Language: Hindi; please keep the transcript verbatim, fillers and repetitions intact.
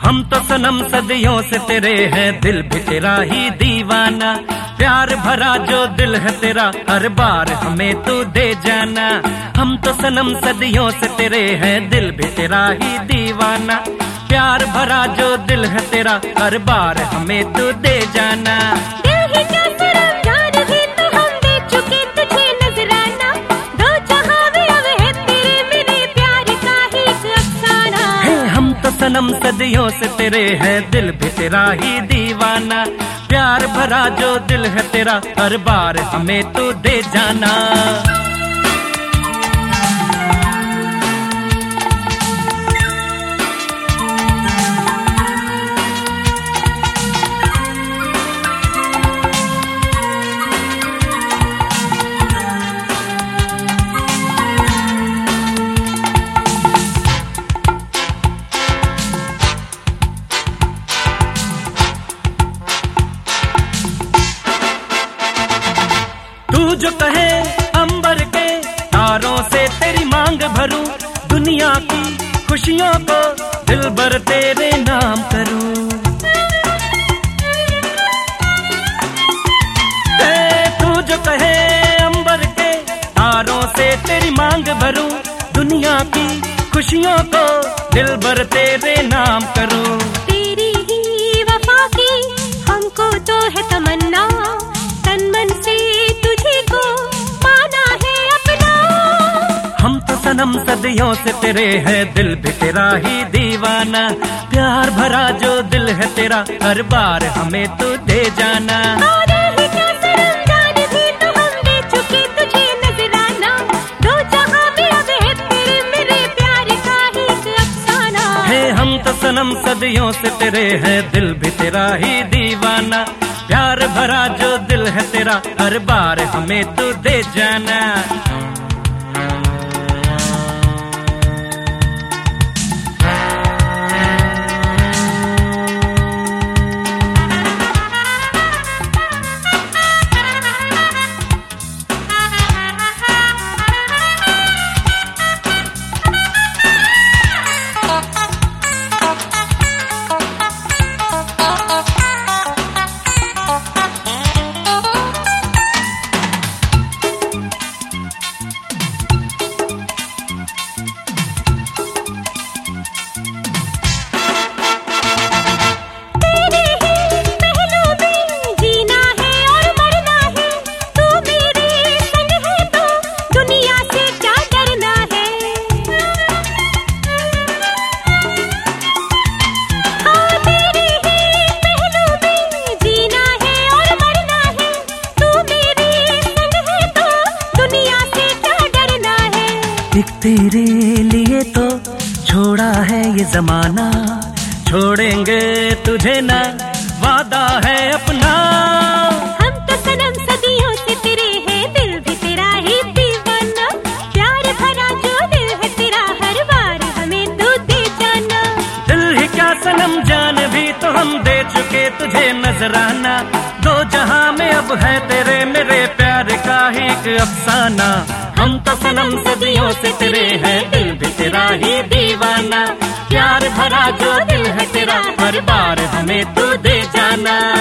हम तो सनम सदियों से तेरे हैं, दिल भी तेरा ही दीवाना। प्यार भरा जो दिल है तेरा, हर बार हमें तू दे जाना। हम तो सनम सदियों से तेरे हैं, दिल भी तेरा ही दीवाना। प्यार भरा जो दिल है तेरा, हर बार हमें तू दे जाना। सनम सदियों से तेरे हैं, दिल भी तेरा ही दीवाना। प्यार भरा जो दिल है तेरा, हर बार हमें तू दे जाना। तू जो कहे अंबर के तारों से तेरी मांग भरूं, दुनिया की खुशियों को दिल भर तेरे नाम करूं। तू जो कहे अंबर के तारों से तेरी मांग भरूं, दुनिया की खुशियों को दिल भर तेरे नाम करूं। तेरी ही वफा की हमको तो है तमन्ना, तन मन से सनम सदियों से तेरे है, दिल भी तेरा ही दीवाना। प्यार भरा जो दिल है तेरा, हर बार हमें तू दे जाना। ही क्या सनम जान भी तो हम दे चुके तुझे नजराना। दो जहां में अब है तेरे मेरे प्यार का ही अफसाना। है हम तो सनम सदियों से तेरे है, दिल भी तेरा ही दीवाना। प्यार भरा जो दिल है तेरा, हर बार हमें तू दे जाना। एक तेरे लिए तो छोड़ा है ये जमाना, छोड़ेंगे तुझे ना, वादा है अपना। हम तो सनम सदियों से तेरे हैं, दिल भी तेरा ही दीवाना। प्यार भरा जो दिल है तेरा, हर बार हमें तू दे जाना। दिल ही क्या सनम जान भी तो हम दे चुके तुझे नजराना। दो जहां में अब है तेरे मेरे प्यार का ही एक अफसाना। हम तो सनम सदियों से तेरे हैं, दिल भी तेरा ही दीवाना। प्यार भरा जो दिल है तेरा, हर बार हमें तू दे जाना।